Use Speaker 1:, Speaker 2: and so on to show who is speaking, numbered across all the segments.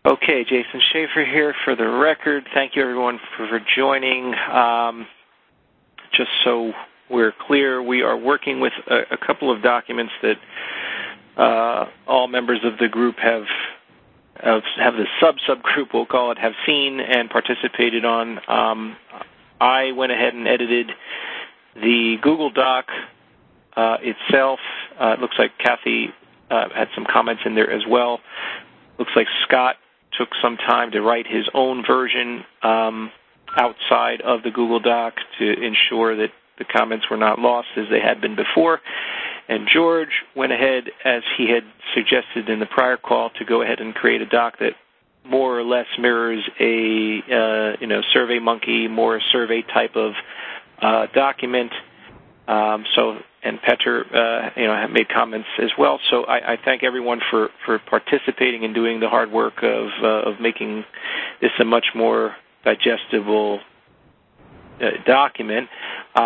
Speaker 1: Okay, Jason Schaefer here for the record. Thank you, everyone, for joining. Just so we're clear, we are working with a couple of documents that all members of the group have the subgroup, we'll call it, have seen and participated on. I went ahead and edited the Google Doc itself. It looks like Kathy had some comments in there as well. Looks like Scott took some time to write his own version outside of the Google Doc to ensure that the comments were not lost as they had been before. And George went ahead, as he had suggested in the prior call, to go ahead and create a doc that more or less mirrors a SurveyMonkey, more survey type of document. And Petter, have made comments as well. So I thank everyone for participating and doing the hard work of making this a much more digestible document.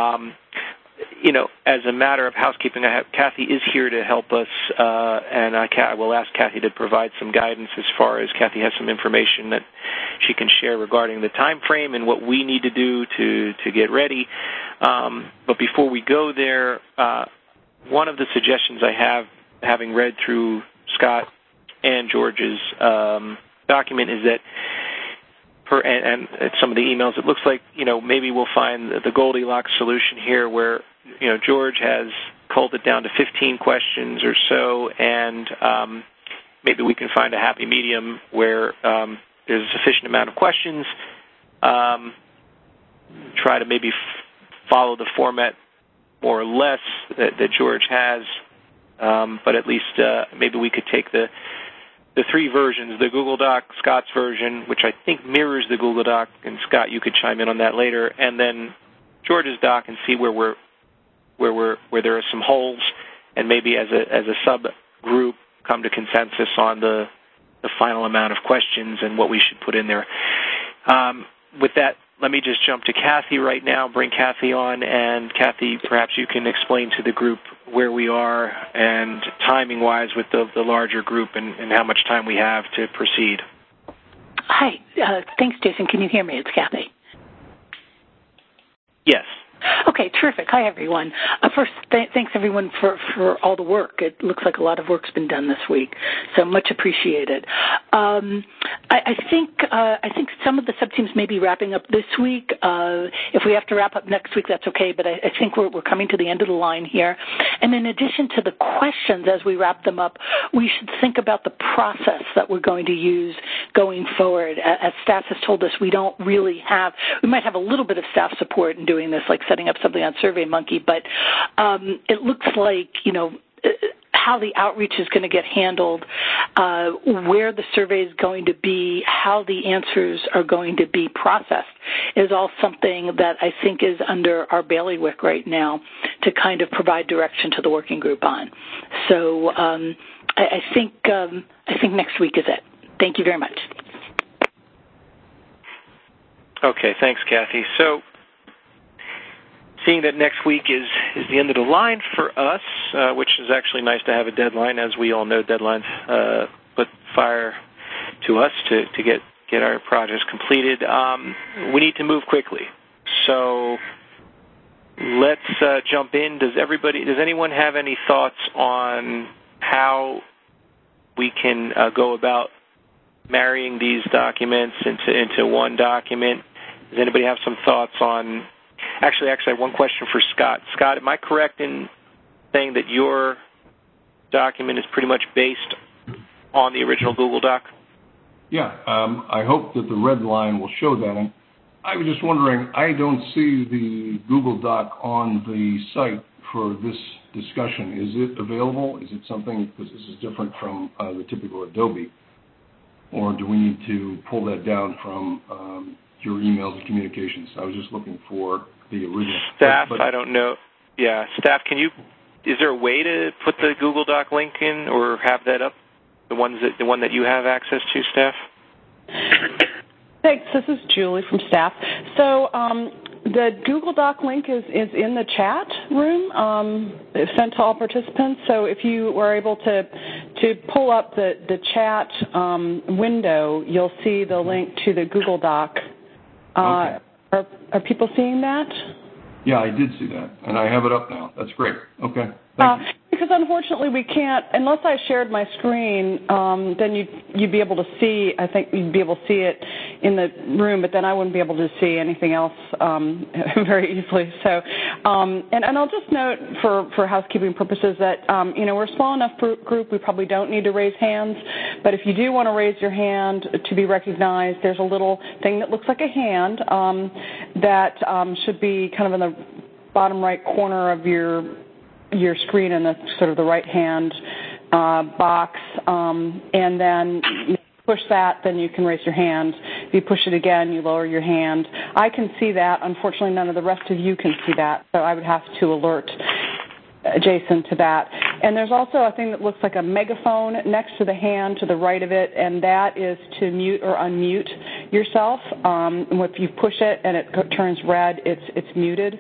Speaker 1: As a matter of housekeeping, Kathy is here to help us, and I will ask Kathy to provide some guidance as far as Kathy has some information that she can share regarding the time frame and what we need to do to get ready. But before we go there, one of the suggestions I have, having read through Scott and George's document, is that and some of the emails, it looks like, maybe we'll find the Goldilocks solution here where, George has culled it down to 15 questions or so, and maybe we can find a happy medium where there's a sufficient amount of questions, try to maybe follow the format more or less that George has, but at least maybe we could take the three versions, the Google Doc, Scott's version, which I think mirrors the Google Doc, and Scott, you could chime in on that later, and then George's doc, and see where there are some holes, and maybe as a subgroup come to consensus on the final amount of questions and what we should put in there. With that, let me just jump to Kathy right now, bring Kathy on, and Kathy, perhaps you can explain to the group where we are and timing-wise with the larger group and how much time we have to proceed.
Speaker 2: Hi. Thanks, Jason. Can you hear me? It's Kathy.
Speaker 1: Yes.
Speaker 2: Okay, terrific. Hi, everyone. First, thanks, everyone, for all the work. It looks like a lot of work's been done this week, so much appreciated. I think some of the subteams may be wrapping up this week. If we have to wrap up next week, that's okay, but I think we're coming to the end of the line here. And in addition to the questions, as we wrap them up, we should think about the process that we're going to use going forward. As staff has told us, we might have a little bit of staff support in doing this, like setting up something on SurveyMonkey, but it looks like, how the outreach is going to get handled, where the survey is going to be, how the answers are going to be processed is all something that I think is under our bailiwick right now to kind of provide direction to the working group on. So I think next week is it. Thank you very much.
Speaker 1: Okay, thanks, Kathy. So, seeing that next week is the end of the line for us, which is actually nice to have a deadline. As we all know, deadlines put fire to us to get our projects completed. We need to move quickly. So let's jump in. Does anyone have any thoughts on how we can go about marrying these documents into one document? Does anybody have some thoughts on... Actually, I have one question for Scott. Scott, am I correct in saying that your document is pretty much based on the original Google Doc?
Speaker 3: Yeah, I hope that the red line will show that. And I was just wondering, I don't see the Google Doc on the site for this discussion. Is it available? Is it something, because this is different from the typical Adobe, or do we need to pull that down from your emails and communications? I was just looking for the original.
Speaker 1: Staff, I don't know. Yeah, staff, is there a way to put the Google Doc link in or have that up? The one that you have access to, staff?
Speaker 4: Thanks. This is Julie from staff. So the Google Doc link is in the chat room, sent to all participants. So if you were able to to pull up the chat window, you'll see the link to the Google Doc.
Speaker 3: Okay.
Speaker 4: Are people seeing that?
Speaker 3: Yeah, I did see that, and I have it up now. That's great. Okay.
Speaker 4: Because unfortunately we can't, unless I shared my screen, then you'd be able to see, I think you'd be able to see it in the room, but then I wouldn't be able to see anything else very easily. So, and I'll just note for housekeeping purposes that, we're a small enough group, we probably don't need to raise hands, but if you do want to raise your hand to be recognized, there's a little thing that looks like a hand that should be kind of in the bottom right corner of your screen in the sort of the right hand box, and then you push that, then you can raise your hand. If you push it again, you lower your hand. I can see that. Unfortunately, none of the rest of you can see that, so I would have to alert Jason to that. And there's also a thing that looks like a megaphone next to the hand to the right of it, and that is to mute or unmute yourself. If you push it and it turns red, it's muted.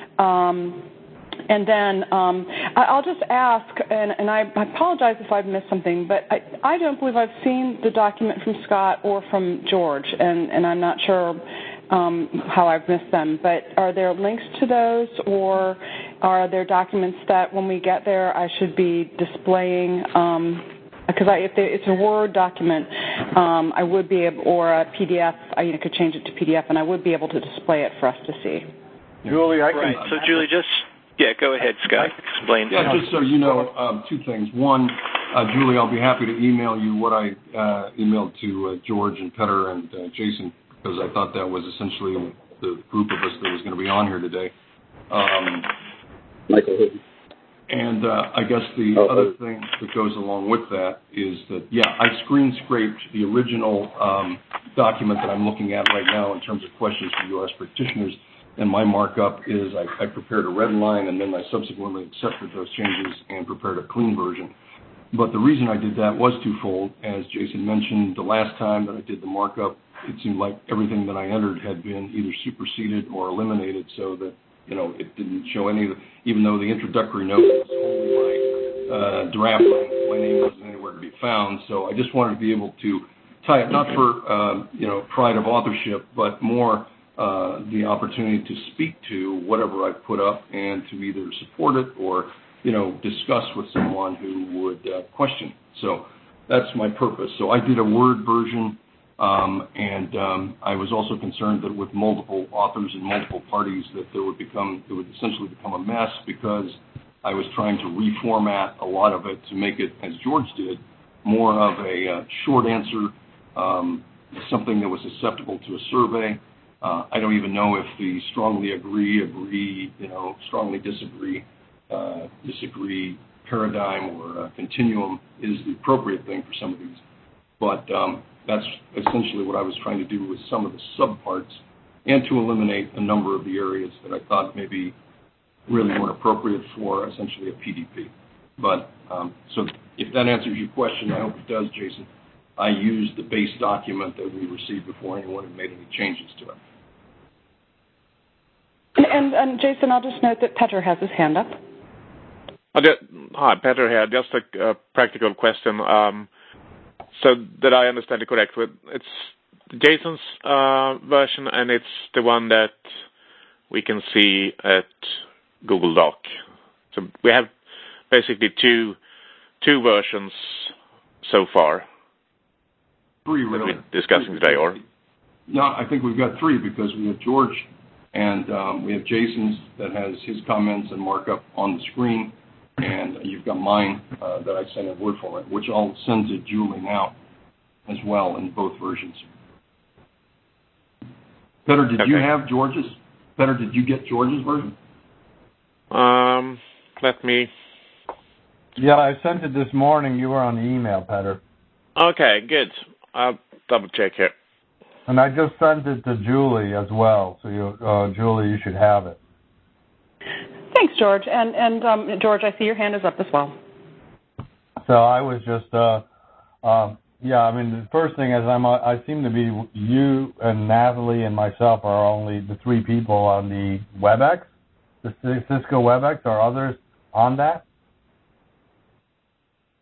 Speaker 4: And then I'll just ask, and I apologize if I've missed something, but I don't believe I've seen the document from Scott or from George, and I'm not sure how I've missed them. But are there links to those, or are there documents that when we get there I should be displaying? Because if it's a Word document, I would be able, or a PDF, I could change it to PDF, and I would be able to display it for us to see.
Speaker 5: Julie, I can.
Speaker 1: Right. So, Julie, yeah, go ahead, Scott. Explain.
Speaker 3: Yeah, just so you know, two things. One, Julie, I'll be happy to email you what I emailed to George and Petter and Jason, because I thought that was essentially the group of us that was going to be on here today.
Speaker 5: Michael.
Speaker 3: And I guess the other thing that goes along with that is that, I screen scraped the original document that I'm looking at right now in terms of questions for U.S. practitioners. And my markup is I prepared a red line, and then I subsequently accepted those changes and prepared a clean version. But the reason I did that was twofold. As Jason mentioned, the last time that I did the markup, it seemed like everything that I entered had been either superseded or eliminated, so that it didn't show any of even though the introductory note was only my draft line, my name wasn't anywhere to be found. So I just wanted to be able to tie it, not for pride of authorship, but more the opportunity to speak to whatever I put up and to either support it or, discuss with someone who would question. So that's my purpose. So I did a Word version, and I was also concerned that with multiple authors and multiple parties that it would essentially become a mess, because I was trying to reformat a lot of it to make it, as George did, more of a short answer, something that was susceptible to a survey. I don't even know if the strongly agree, strongly disagree paradigm or continuum is the appropriate thing for some of these. But that's essentially what I was trying to do with some of the subparts, and to eliminate a number of the areas that I thought maybe really weren't appropriate for essentially a PDP. But so if that answers your question, I hope it does, Jason. I used the base document that we received before anyone had made any changes to it.
Speaker 4: And Jason, I'll just note that Petter has his hand up.
Speaker 5: Hi, Petter here. Just a practical question. So that I understand it correctly, it's Jason's version, and it's the one that we can see at Google Doc. So we have basically two versions so far.
Speaker 3: Three, really.
Speaker 5: That we're discussing today, or?
Speaker 3: No, I think we've got three, because we have George, and we have Jason's that has his comments and markup on the screen, and you've got mine that I sent in Word format, which I'll send to Julie now as well in both versions. Petter, did you have George's? Petter, did you get George's version?
Speaker 5: Let me...
Speaker 6: Yeah, I sent it this morning. You were on the email, Petter.
Speaker 5: Okay, good. I'll double check here.
Speaker 6: And I just sent it to Julie as well. So, Julie, you should have it.
Speaker 4: Thanks, George. And George, I see your hand is up as well.
Speaker 6: So I was just, the first thing is I seem to be, you and Natalie and myself are only the three people on the WebEx, the Cisco WebEx. Are others on that?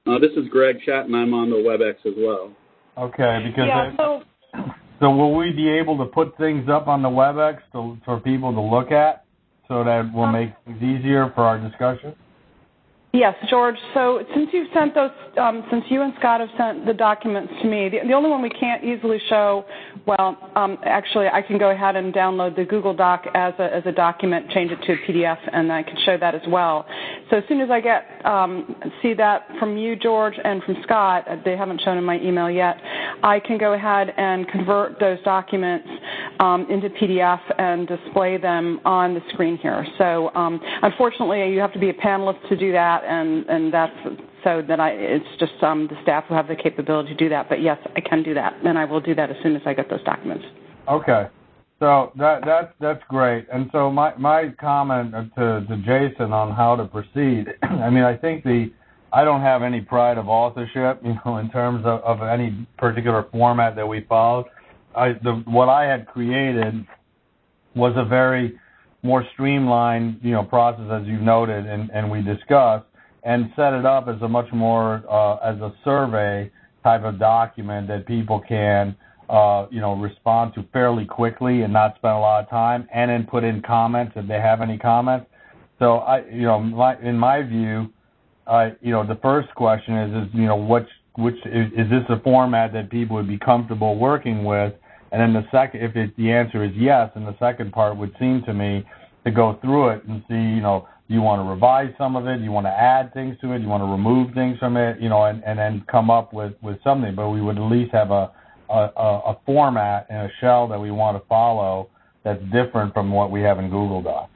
Speaker 7: This is Greg Chatton. I'm on the WebEx as well.
Speaker 6: Okay, because so will we be able to put things up on the WebEx for people to look at so that will make things easier for our discussion?
Speaker 4: Yes, George. So since you've sent those, since you and Scott have sent the documents to me, the only one we can't easily show, actually, I can go ahead and download the Google Doc as a document, change it to a PDF, and I can show that as well. So as soon as I see that from you, George, and from Scott, they haven't shown in my email yet, I can go ahead and convert those documents into PDF and display them on the screen here. So unfortunately, you have to be a panelist to do that. And that's so that it's just the staff who have the capability to do that. But yes, I can do that, and I will do that as soon as I get those documents.
Speaker 6: Okay, so that's great. And so my comment to Jason on how to proceed. I mean, I think I don't have any pride of authorship, in terms of any particular format that we followed. What I had created was a very more streamlined, process, as you noted, and we discussed, and set it up as a much more as a survey type of document that people can, respond to fairly quickly and not spend a lot of time, and then put in comments if they have any comments. So in my view, the first question is which is this a format that people would be comfortable working with? And then the second, the answer is yes, and the second part would seem to me to go through it and see, do you want to revise some of it? Do you want to add things to it? Do you want to remove things from it? And then come up with something. But we would at least have a format and a shell that we want to follow that's different from what we have in Google Docs.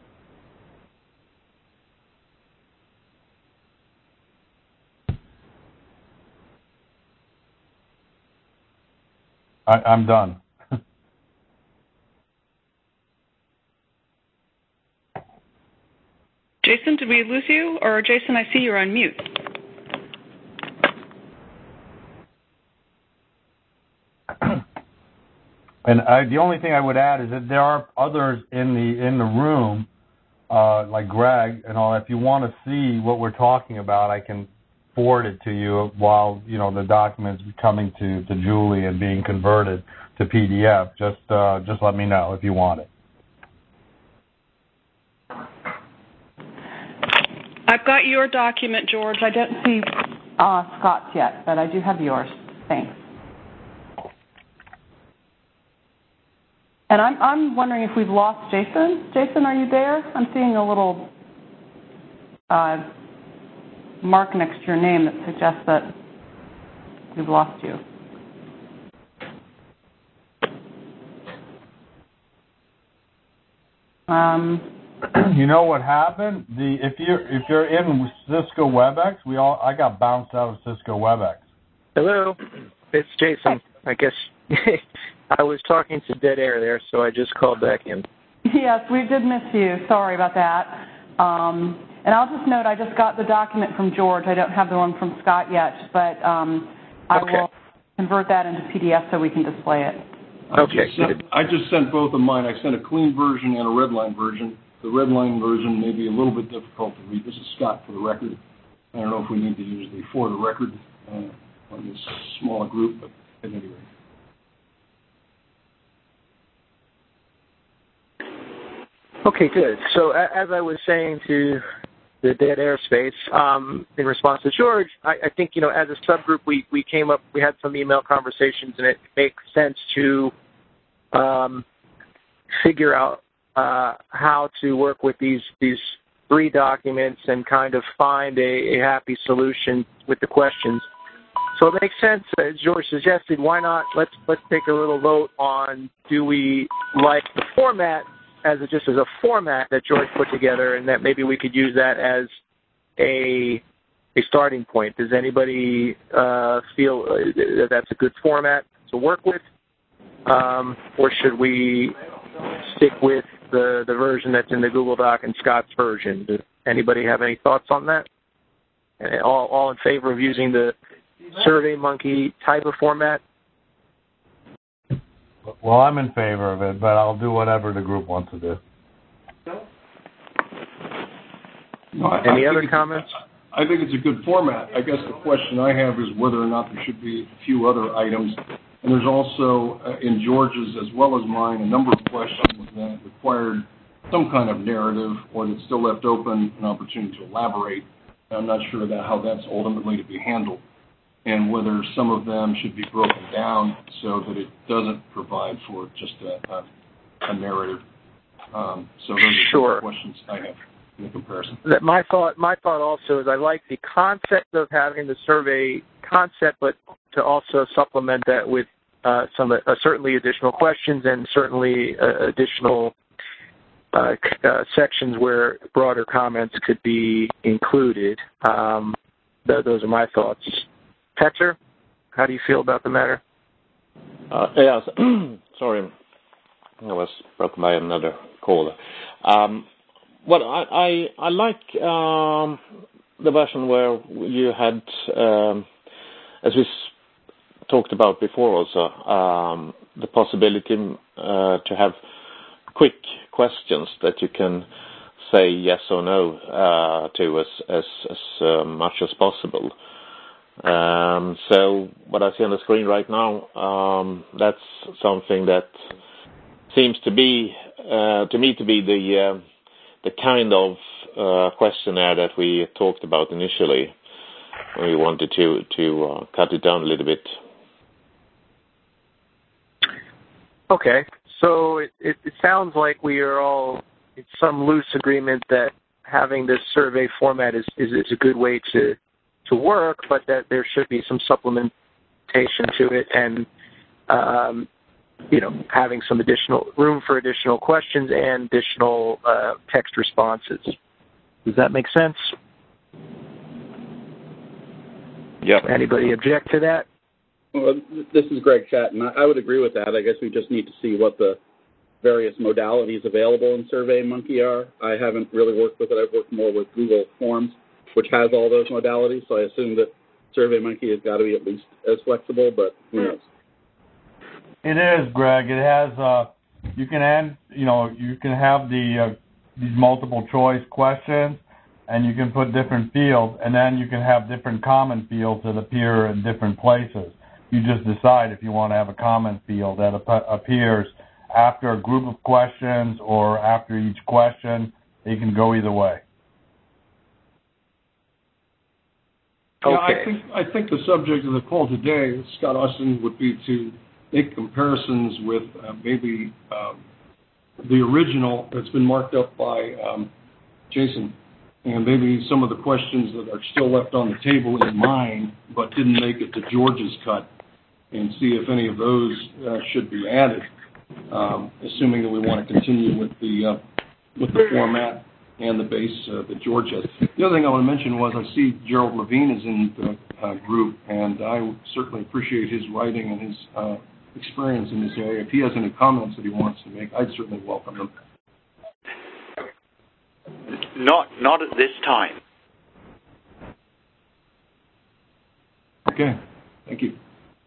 Speaker 6: I'm done.
Speaker 4: Jason, did we lose you? Or Jason, I see you're on mute.
Speaker 6: And the only thing I would add is that there are others in the room, like Greg and all. If you want to see what we're talking about, I can forward it to you while the document's coming to Julie and being converted to PDF. Just let me know if you want it.
Speaker 4: I've got your document, George. I don't see Scott's yet, but I do have yours. Thanks. And I'm wondering if we've lost Jason. Jason, are you there? I'm seeing a little mark next to your name that suggests that we've lost you.
Speaker 6: You know what happened? If you're in Cisco WebEx, I got bounced out of Cisco WebEx.
Speaker 1: Hello, it's Jason. I guess I was talking to dead air there, so I just called back in.
Speaker 4: Yes, we did miss you. Sorry about that. And I'll just note I just got the document from George. I don't have the one from Scott yet, but I will convert that into PDF so we can display it.
Speaker 3: I just sent both of mine. I sent a clean version and a redline version. The redline version may be a little bit difficult to read. This is Scott for the record. I don't know if we need to use the for the record on this smaller group, but at any rate.
Speaker 1: Okay, good. So as I was saying to the dead air space, in response to George, I think, as a subgroup, we had some email conversations, and it makes sense to figure out how to work with these three documents and kind of find a happy solution with the questions. So it makes sense, as George suggested, why not let's take a little vote on, do we like the format just as a format that George put together, and that maybe we could use that as a starting point. Does anybody feel that that's a good format to work with? Or should we stick with the version that's in the Google Doc and Scott's version? Does anybody have any thoughts on that? And all in favor of using the SurveyMonkey type of format?
Speaker 6: Well, I'm in favor of it, but I'll do whatever the group wants to do.
Speaker 1: Any other comments?
Speaker 3: I think it's a good format. I guess the question I have is whether or not there should be a few other items. And there's also, in George's as well as mine, a number of questions that required some kind of narrative or that still left open an opportunity to elaborate. I'm not sure how that's ultimately to be handled, and whether some of them should be broken down so that it doesn't provide for just a narrative. So those are the questions I have in the comparison.
Speaker 1: My thought also is I like the concept of having the survey concept, but to also supplement that with some certainly additional questions and certainly additional sections where broader comments could be included. Those are my thoughts. Hector, how do you feel about the matter?
Speaker 8: Yes, sorry, I was broken by another caller. Well, I like the version where you had, as we talked about before also, the possibility to have quick questions that you can say yes or no to as much as possible. So what I see on the screen right now, that's something that seems to be, to me, to be the kind of questionnaire that we talked about initially. We wanted to cut it down a little bit.
Speaker 1: Okay, so it sounds like we are all in some loose agreement that having this survey format is a good way to work, but that there should be some supplementation to it and having some additional room for additional questions and additional text responses. Does that make sense?
Speaker 8: Yeah.
Speaker 1: Anybody object to that?
Speaker 7: Well, this is Greg Chatton. I would agree with that. I guess we just need to see what the various modalities available in SurveyMonkey are. I haven't really worked with it. I've worked more with Google Forms, which has all those modalities, so I assume that SurveyMonkey has got to be at least as flexible, but who knows?
Speaker 6: It is, Greg. It has. You can have these multiple choice questions, and you can put different fields, and then you can have different comment fields that appear in different places. You just decide if you want to have a comment field that appears after a group of questions or after each question. It can go either way.
Speaker 3: Okay. Yeah, I think the subject of the call today, Scott Austin, would be to make comparisons with maybe the original that's been marked up by Jason, and maybe some of the questions that are still left on the table in mine but didn't make it to George's cut, and see if any of those should be added, assuming that we want to continue with the format and the base that George has. The other thing I want to mention was I see Gerald Levine is in the group, and I certainly appreciate his writing and his experience in this area. If he has any comments that he wants to make, I'd certainly welcome them.
Speaker 9: Not at this time.
Speaker 3: Okay, thank you.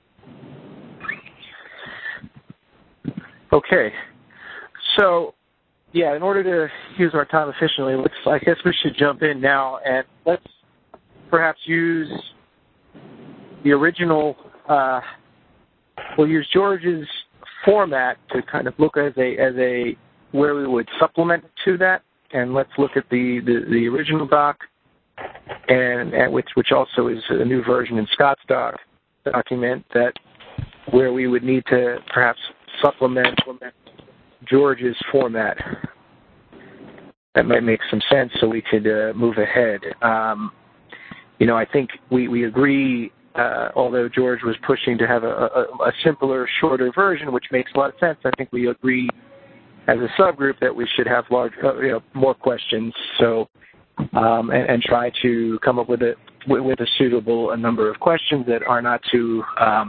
Speaker 1: Okay, so yeah, in order to use our time efficiently, I guess we should jump in now and let's perhaps use the original. We'll use George's format to kind of look as a where we would supplement to that, and let's look at the original doc, and which also is a new version in Scott's document that where we would need to perhaps supplement George's format. That might make some sense, so we could move ahead. I think we agree. Although George was pushing to have a simpler, shorter version, which makes a lot of sense, I think we agree as a subgroup that we should have more questions. So, and try to come up with a suitable number of questions that are not too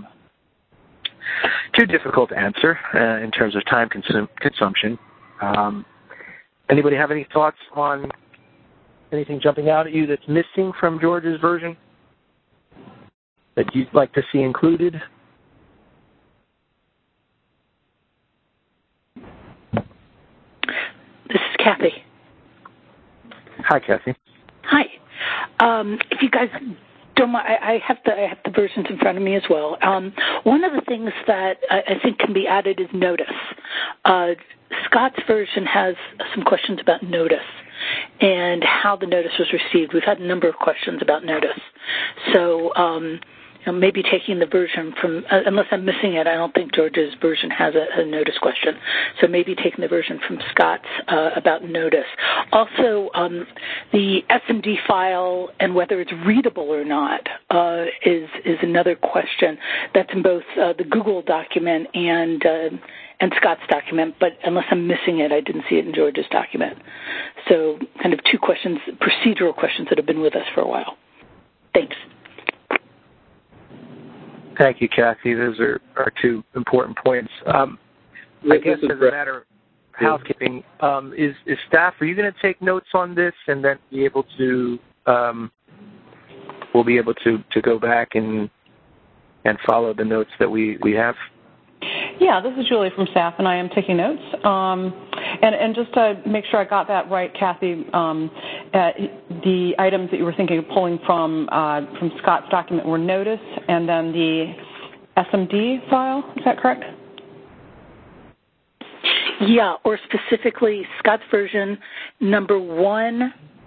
Speaker 1: difficult to answer in terms of time consumption. Anybody have any thoughts on anything jumping out at you that's missing from George's version that you'd like to see included?
Speaker 2: This is Kathy.
Speaker 1: Hi, Kathy.
Speaker 2: Hi. If you guys don't mind, I have the versions in front of me as well. One of the things that I think can be added is notice. Scott's version has some questions about notice and how the notice was received. We've had a number of questions about notice. So maybe taking the version from, unless I'm missing it, I don't think George's version has a notice question. So maybe taking the version from Scott's about notice. Also, the SMD file and whether it's readable or not is another question that's in both the Google document and Scott's document, but unless I'm missing it, I didn't see it in George's document. So kind of two questions, procedural questions that have been with us for a while. Thanks.
Speaker 10: Thank you, Kathy. Those are two important points. I guess as a matter of housekeeping, is staff, are you going to take notes on this and then be able to, we'll be able to go back and follow the notes that we have?
Speaker 4: Yeah, this is Julie from staff, and I am taking notes. And just to make sure I got that right, Kathy, the items that you were thinking of pulling from Scott's document were notice and then the SMD file. Is that correct?
Speaker 2: Yeah, or specifically Scott's version number 1.7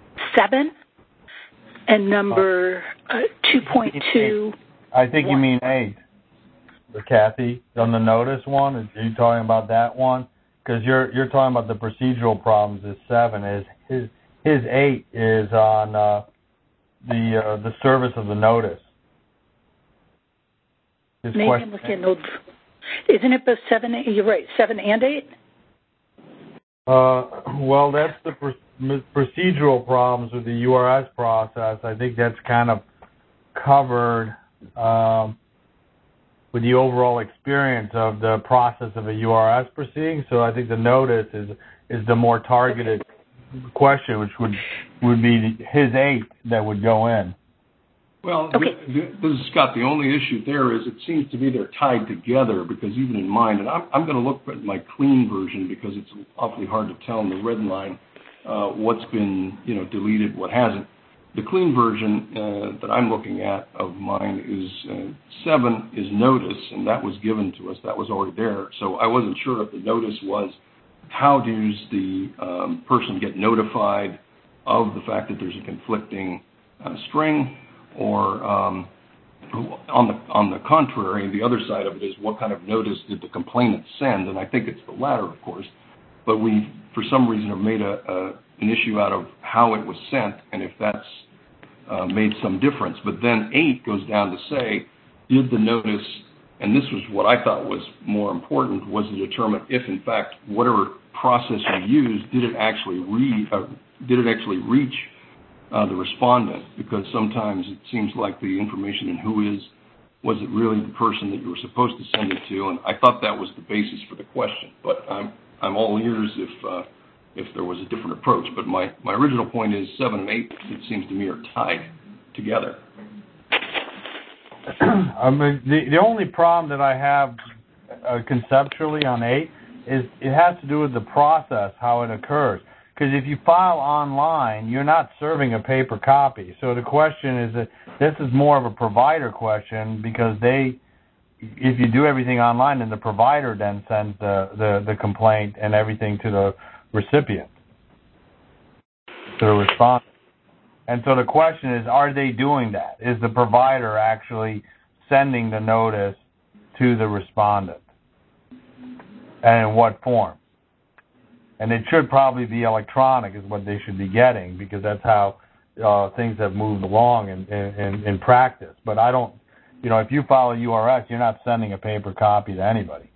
Speaker 2: and number 2.2.
Speaker 6: I think you mean 8. Kathy, on the notice one, are you talking about that one? Because you're talking about the procedural problems. Is 7 his 8 is on the service of the notice.
Speaker 2: Maybe I'm looking at those. Isn't it both 7? You're right, 7 and 8.
Speaker 6: Well, that's the procedural problems with the URS process. I think that's kind of covered. With the overall experience of the process of a URS proceeding. So I think the notice is the more targeted question, which would be his 8 that would go in.
Speaker 3: Well, okay. This is Scott. The only issue there is it seems to me they're tied together because even in mine, and I'm going to look at my clean version because it's awfully hard to tell in the red line what's been deleted, what hasn't. The clean version that I'm looking at of mine is 7 is notice, and that was given to us. That was already there. So I wasn't sure if the notice was how does the person get notified of the fact that there's a conflicting string, or on the contrary, the other side of it is what kind of notice did the complainant send? And I think it's the latter, of course. But we, for some reason, have made an issue out of how it was sent and if that's made some difference. But then 8 goes down to say, did the notice, and this was what I thought was more important, was to determine if, in fact, whatever process you used, did it actually reach the respondent? Because sometimes it seems like the information in was it really the person that you were supposed to send it to? And I thought that was the basis for the question. But I'm all ears if there was a different approach. But my original point is 7 and 8, it seems to me, are tied together.
Speaker 6: I mean, the only problem that I have conceptually on 8 is it has to do with the process, how it occurs. Because if you file online, you're not serving a paper copy. So the question is that this is more of a provider question because if you do everything online, then the provider then sends the complaint and everything to the recipient, to the respondent. And so the question is, are they doing that? Is the provider actually sending the notice to the respondent? And in what form? And it should probably be electronic is what they should be getting because that's how things have moved along in practice. But I don't, if you file a URS, you're not sending a paper copy to anybody.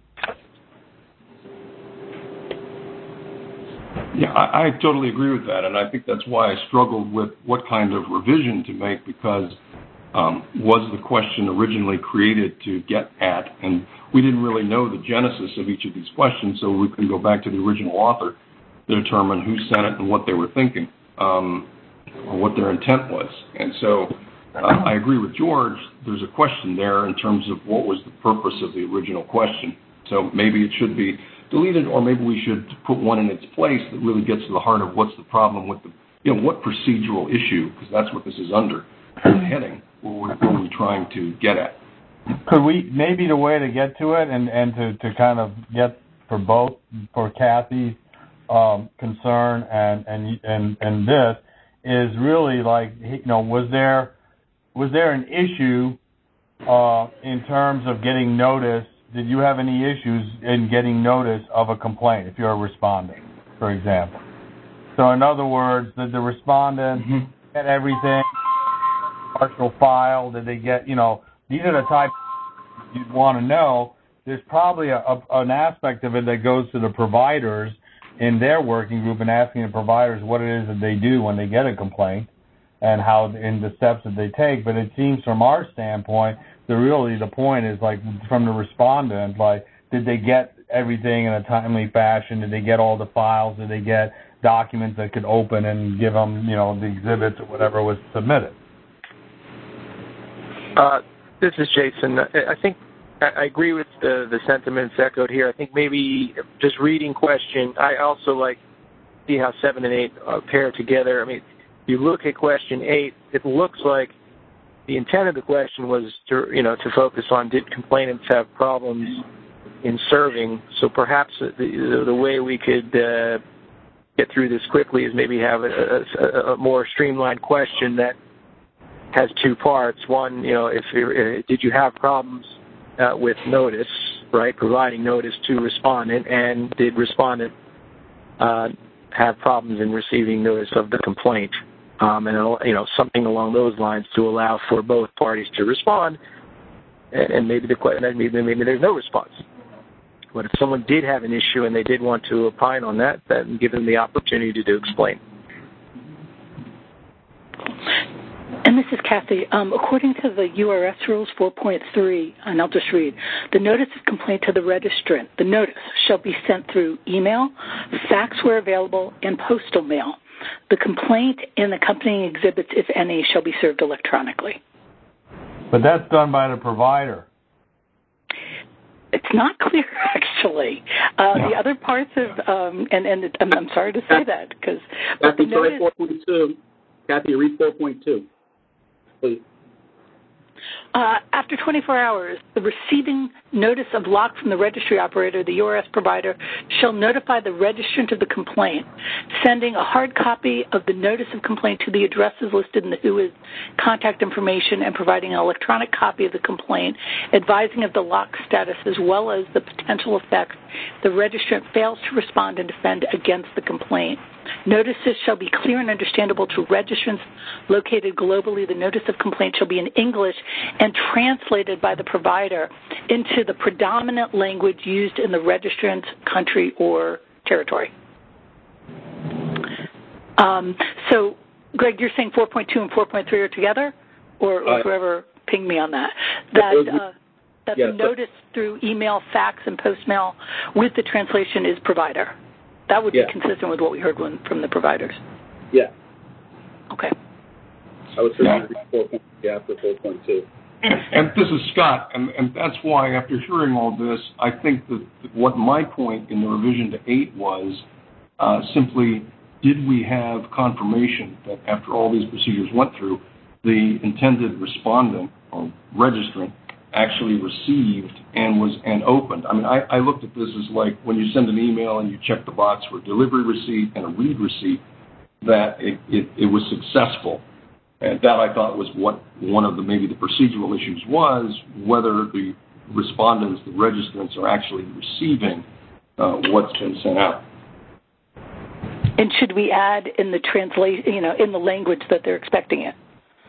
Speaker 3: Yeah, I totally agree with that, and I think that's why I struggled with what kind of revision to make because was the question originally created to get at, and we didn't really know the genesis of each of these questions, so we can go back to the original author to determine who sent it and what they were thinking, or what their intent was. And so I agree with George, there's a question there in terms of what was the purpose of the original question. So maybe it should be deleted, or maybe we should put one in its place that really gets to the heart of what's the problem with what procedural issue, because that's what this is under, heading, were we trying to get at?
Speaker 6: Could we, maybe the way to get to it and to kind of get for Kathy's concern and this is really like, was there an issue in terms of getting notice? Did you have any issues in getting notice of a complaint if you're a respondent, for example? So in other words, did the respondent get everything, partial file? Did they get, these are the types you'd want to know. There's probably an aspect of it that goes to the providers in their working group and asking the providers what it is that they do when they get a complaint and how in the steps that they take. But it seems from our standpoint, the point is like from the respondent, like did they get everything in a timely fashion? Did they get all the files? Did they get documents that could open and give them, the exhibits or whatever was submitted?
Speaker 10: This is Jason. I think I agree with the sentiments echoed here. I think maybe just reading question, I also like see how 7 and 8 pair together. I mean, you look at question 8, it looks like the intent of the question was to focus on did complainants have problems in serving. So perhaps the way we could get through this quickly is maybe have a more streamlined question that has 2 parts. One, did you have problems with notice, right, providing notice to respondent, and did respondent have problems in receiving notice of the complaint? And something along those lines to allow for both parties to respond, and maybe there's no response. But if someone did have an issue and they did want to opine on that, then give them the opportunity to explain.
Speaker 2: And this is Kathy. According to the URS Rules 4.3, and I'll just read, the notice of complaint to the registrant, the notice shall be sent through email, fax where available, and postal mail. The complaint and accompanying exhibits, if any, shall be served electronically.
Speaker 6: But that's done by the provider.
Speaker 2: It's not clear, actually. The other parts of, and I'm sorry to say that, because...
Speaker 7: Kathy, try 4.2. Kathy, read 4.2. Please.
Speaker 2: After 24 hours, the receiving notice of lock from the registry operator, the URS provider, shall notify the registrant of the complaint, sending a hard copy of the notice of complaint to the addresses listed in the WHOIS contact information and providing an electronic copy of the complaint, advising of the lock status as well as the potential effects the registrant fails to respond and defend against the complaint. Notices shall be clear and understandable to registrants located globally. The notice of complaint shall be in English and translated by the provider into the predominant language used in the registrant's country or territory. So, Greg, you're saying 4.2 and 4.3 are together? Or whoever pinged me on that. That the notice through email, fax, and postmail with the translation is provider. That would be consistent with what we heard from the providers.
Speaker 7: Yeah.
Speaker 2: Okay.
Speaker 7: I was thinking 4.3 after 4.2.
Speaker 3: And this is Scott, and that's why after hearing all this, I think that what my point in the revision to 8 was simply, did we have confirmation that after all these procedures went through, the intended respondent or registrant actually received and opened. I mean, I looked at this as like when you send an email and you check the box for delivery receipt and a read receipt, that it was successful. And that I thought was what one of maybe the procedural issues was, whether the respondents, the registrants, are actually receiving what's been sent out.
Speaker 2: And should we add in the in the language that they're expecting it?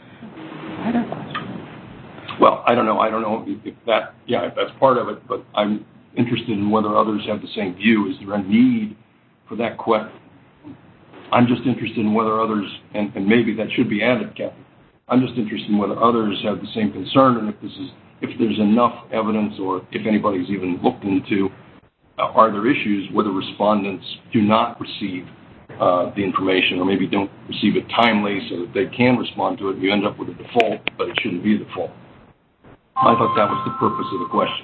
Speaker 3: Well, I don't know. I don't know if that's part of it, but I'm interested in whether others have the same view. Is there a need for that question? I'm just interested in whether others, and maybe that should be added, Captain. I'm just interested in whether others have the same concern, and if there's enough evidence, or if anybody's even looked into, are there issues where the respondents do not receive the information, or maybe don't receive it timely so that they can respond to it. You end up with a default, but it shouldn't be a default. I thought that was the purpose of the question.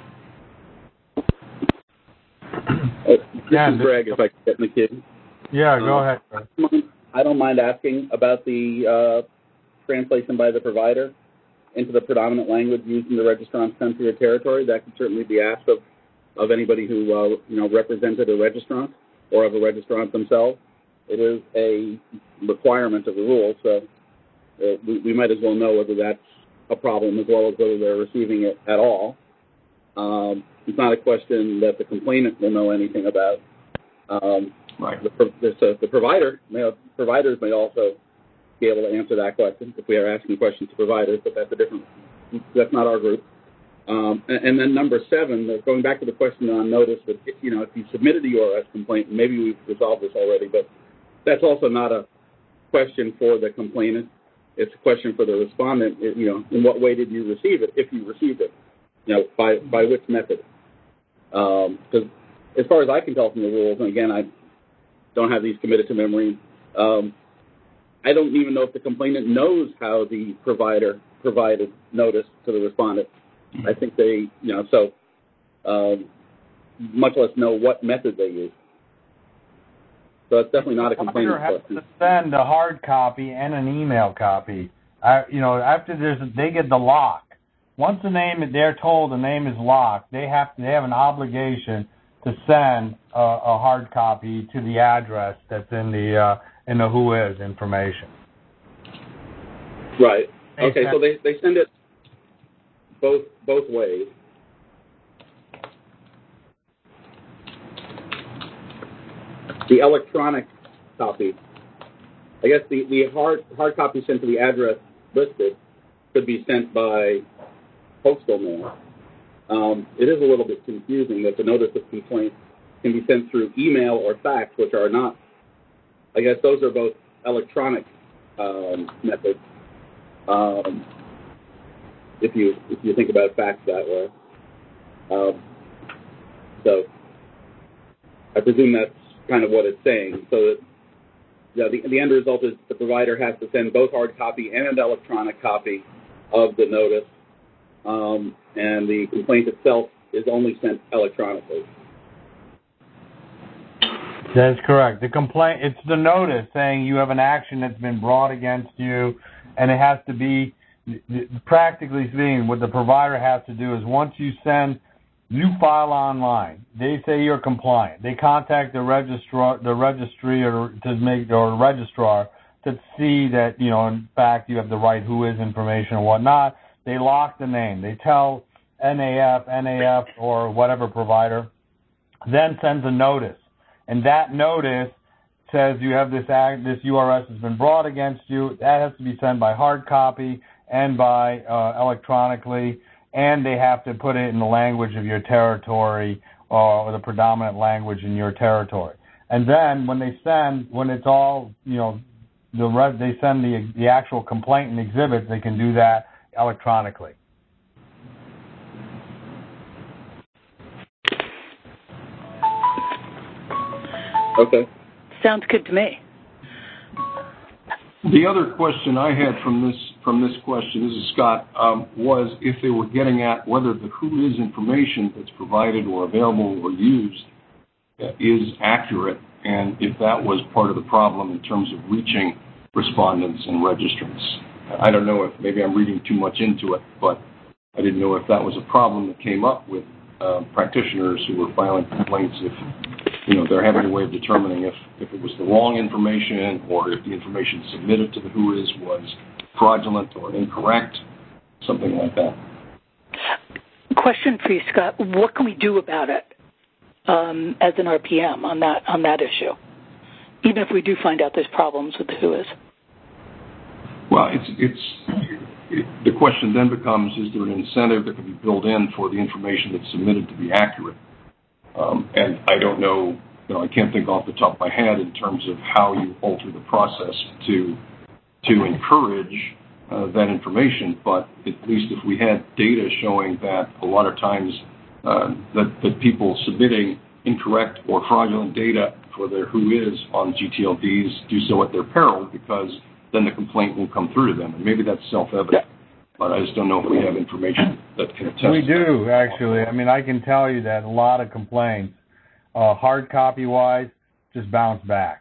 Speaker 7: This is Greg, if I can get in the queue.
Speaker 6: Yeah, go ahead.
Speaker 7: I don't mind asking about the translation by the provider into the predominant language used in the registrant's country or territory. That could certainly be asked of anybody who represented a registrant or of a registrant themselves. It is a requirement of the rule, so we might as well know whether that's a problem as well as whether they're receiving it at all. It's not a question that the complainant will know anything about.
Speaker 3: Right.
Speaker 7: The providers may also be able to answer that question if we are asking questions to providers, but that's not our group. And then number 7, going back to the question on notice, that if you submitted a URS complaint, maybe we've resolved this already, but that's also not a question for the complainant. It's a question for the respondent. In what way did you receive it? If you received it, by which method? Because as far as I can tell from the rules, and again, I don't have these committed to memory. I don't even know if the complainant knows how the provider provided notice to the respondent. I think they, much less know what method they use. So it's definitely not a complainant question.
Speaker 6: The provider has to send a hard copy and an email copy. After they get the lock. Once they're told the name is locked, they have an obligation to send a hard copy to the address that's in the WHOIS information.
Speaker 7: Right. Okay. So they send it both ways. The electronic copy, I guess the hard copy sent to the address listed could be sent by postal mail. It is a little bit confusing that the notice of complaint can be sent through email or fax, which are not. I guess those are both electronic methods. If you think about fax that way, so I presume that's kind of what it's saying. So that the end result is the provider has to send both hard copy and an electronic copy of the notice, and the complaint itself is only sent electronically.
Speaker 6: That's correct. The complaint, it's the notice saying you have an action that's been brought against you, and it has to be, practically speaking, what the provider has to do is once you file online, they say you're compliant. They contact the registrar to see that, in fact, you have the right WHOIS information and whatnot. They lock the name. They tell NAF, or whatever provider, then sends a notice. And that notice says you have this URS has been brought against you. That has to be sent by hard copy and by electronically, and they have to put it in the language of your territory or the predominant language in your territory. And then when it's all, they send the actual complaint and exhibits, they can do that electronically.
Speaker 7: Okay.
Speaker 2: Sounds good to me.
Speaker 3: The other question I had from this question, this is Scott, was if they were getting at whether the WHOIS information that's provided or available or used is accurate, and if that was part of the problem in terms of reaching respondents and registrants. I don't know if maybe I'm reading too much into it, but I didn't know if that was a problem that came up with practitioners who were filing complaints, if they're having a way of determining if it was the wrong information or if the information submitted to the WHOIS was fraudulent or incorrect, something like that.
Speaker 2: Question for you, Scott. What can we do about it as an RPM on that issue, even if we do find out there's problems with the WHOIS?
Speaker 3: Well, the question then becomes, is there an incentive that can be built in for the information that's submitted to be accurate? And I don't know, I can't think off the top of my head in terms of how you alter the process to encourage that information, but at least if we had data showing that a lot of times that people submitting incorrect or fraudulent data for their WHOIS on GTLDs do so at their peril, because then the complaint will come through to them. And maybe that's self-evident, but I just don't know if we have information that can attest.
Speaker 6: We do, actually. I mean, I can tell you that a lot of complaints, hard copy-wise, just bounce back.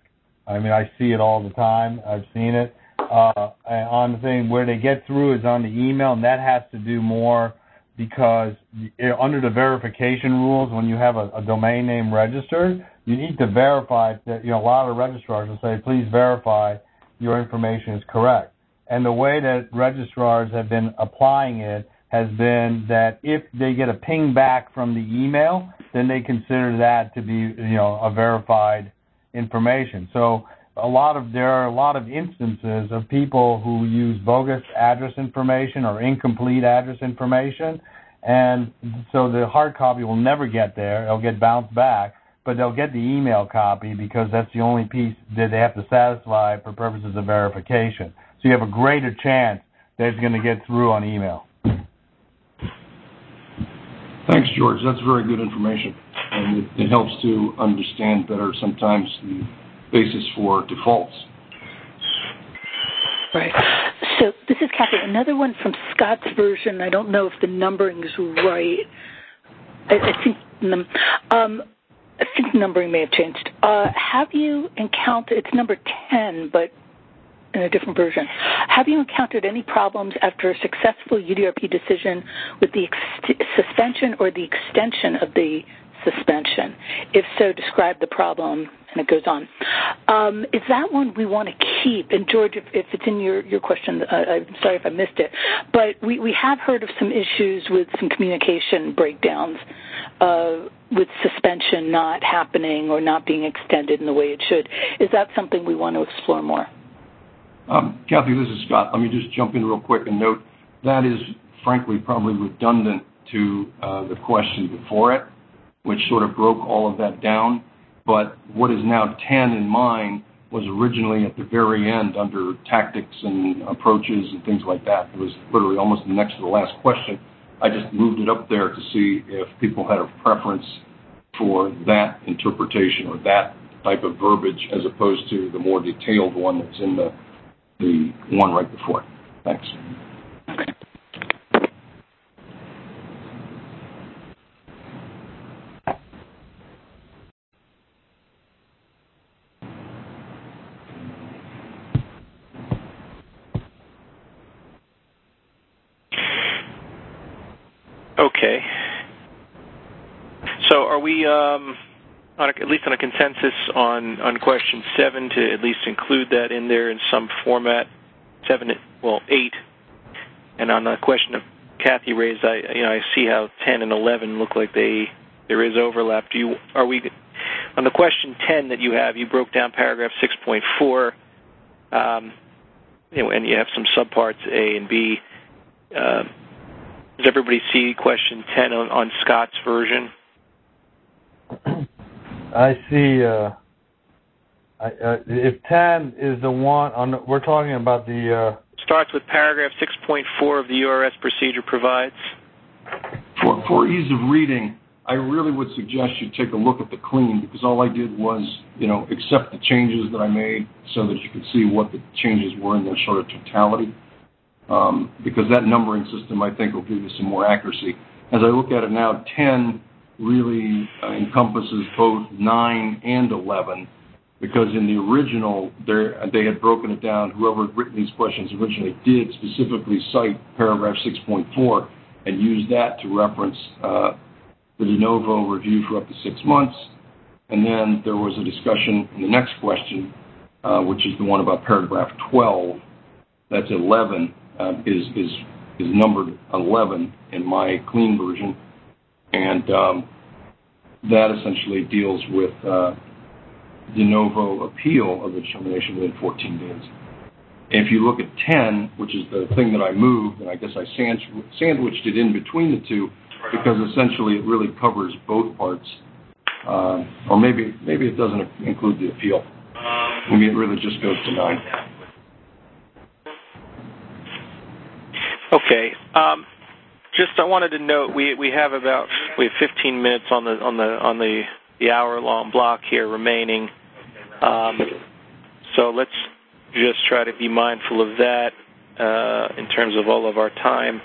Speaker 6: I mean, I see it all the time. I've seen it. On the thing where they get through is on the email, and that has to do more because under the verification rules, when you have a domain name registered, you need to verify that, a lot of registrars will say, please verify your information is correct. And the way that registrars have been applying it has been that if they get a ping back from the email, then they consider that to be, a verified information. So there are a lot of instances of people who use bogus address information or incomplete address information, and so the hard copy will never get there. It'll get bounced back, but they'll get the email copy because that's the only piece that they have to satisfy for purposes of verification. So you have a greater chance that it's going to get through on email.
Speaker 3: Thanks, George. That's very good information, and it helps to understand better sometimes the basis for defaults.
Speaker 2: Right. So this is Kathy. Another one from Scott's version. I don't know if the numbering is right. I think the numbering may have changed. Have you encountered, it's number 10, but in a different version, have you encountered any problems after a successful UDRP decision with the suspension or the extension of the suspension? If so, describe the problem, and it goes on. Is that one we want to keep? And George, if it's in your question, I'm sorry if I missed it, but we have heard of some issues with some communication breakdowns with suspension not happening or not being extended in the way it should. Is that something we want to explore more?
Speaker 3: Kathy, this is Scott. Let me just jump in real quick and note that is, frankly, probably redundant to the question before it, which sort of broke all of that down. But what is now 10 in mine was originally at the very end under tactics and approaches and things like that. It was literally almost next to the last question. I just moved it up there to see if people had a preference for that interpretation or that type of verbiage as opposed to the more detailed one that's in the one right before it. Thanks.
Speaker 1: Okay. So are we, at least on a consensus on question 7, to at least include that in there in some format? 8. And on the question of Kathy raised, I see how 10 and 11 look like there is overlap. Are we on the question 10 that you broke down paragraph 6.4, and you have some subparts A and B. Does everybody see question 10 on Scott's version?
Speaker 6: I see. If 10 is the one we're talking about the.
Speaker 1: Starts with paragraph 6.4 of the URS procedure provides.
Speaker 3: For ease of reading, I really would suggest you take a look at the clean, because all I did was, accept the changes that I made so that you could see what the changes were in their sort of totality. Because that numbering system, I think, will give you some more accuracy. As I look at it now, 10 really encompasses both 9 and 11, because in the original, they had broken it down. Whoever had written these questions originally did specifically cite paragraph 6.4 and use that to reference the de novo review for up to 6 months. And then there was a discussion in the next question, which is the one about paragraph 12. That's 11. Is numbered 11 in my clean version, and that essentially deals with de novo appeal of the determination within 14 days. If you look at 10, which is the thing that I moved, and I guess I sandwiched it in between the two, because essentially it really covers both parts, or maybe it doesn't include the appeal. Maybe it really just goes to 9.
Speaker 1: Okay. I wanted to note we have 15 minutes on the hour-long block here remaining. So let's just try to be mindful of that in terms of all of our time.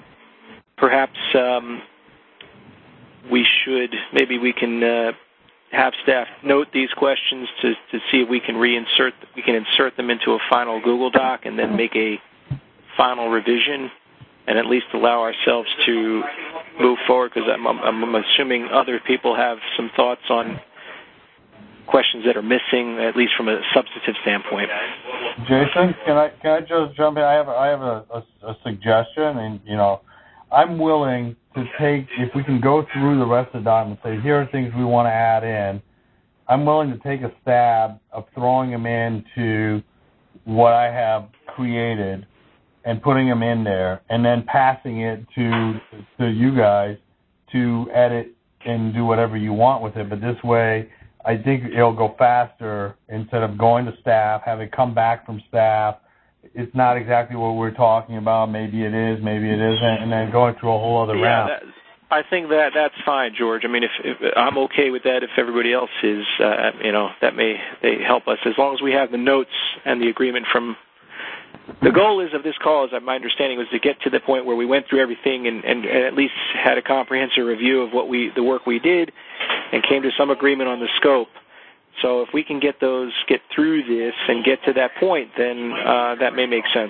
Speaker 1: Perhaps we can have staff note these questions to see if we can insert them into a final Google Doc and then make a final revision and at least allow ourselves to move forward, because I'm assuming other people have some thoughts on questions that are missing, at least from a substantive standpoint.
Speaker 6: Jason, can I just jump in? I have a suggestion, and I'm willing to take, if we can go through the rest of the document and say, here are things we want to add in, I'm willing to take a stab of throwing them into what I have created and putting them in there, and then passing it to you guys to edit and do whatever you want with it. But this way, I think it'll go faster instead of going to staff, having come back from staff. It's not exactly what we're talking about. Maybe it is, maybe it isn't, and then going through a whole other round.
Speaker 1: I think that's fine, George. I mean, if I'm okay with that, if everybody else is, that may help us, as long as we have the notes and the agreement from. The goal of this call, as my understanding, was to get to the point where we went through everything and at least had a comprehensive review of the work we did, and came to some agreement on the scope. So if we can get through this and get to that point, then that may make sense.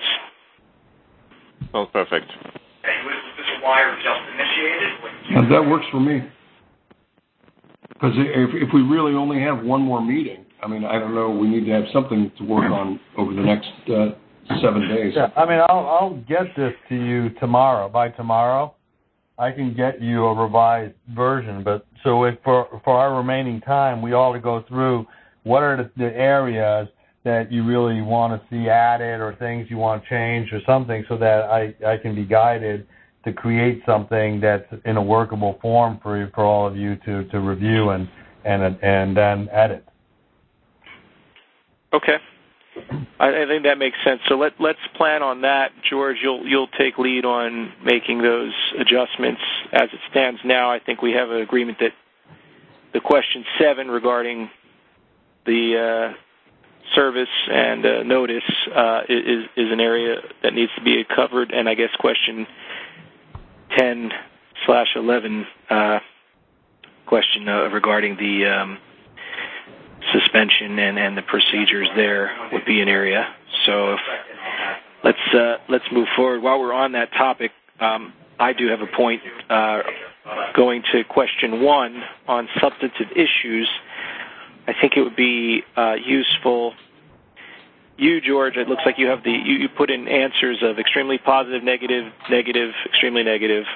Speaker 5: Sounds perfect.
Speaker 3: Mr. Wire just initiated. That works for me. Because if we really only have one more meeting, I mean, I don't know, we need to have something to work on over the next 7 days.
Speaker 6: Yeah, I mean, I'll get this to you tomorrow. By tomorrow, I can get you a revised version. But so for our remaining time, we ought to go through what are the areas that you really want to see added, or things you want to change or something, so that I can be guided to create something that's in a workable form for all of you to review and then edit.
Speaker 1: Okay. I think that makes sense. So let's plan on that. George, you'll take lead on making those adjustments. As it stands now, I think we have an agreement that the question 7 regarding the service and notice is an area that needs to be covered, and I guess question 10/11 question regarding the suspension and the procedures there would be an area. So let's move forward. While we're on that topic, I do have a point going to question 1 on substantive issues. I think it would be useful. You, George, it looks like you have you put in answers of extremely positive, negative, extremely negative.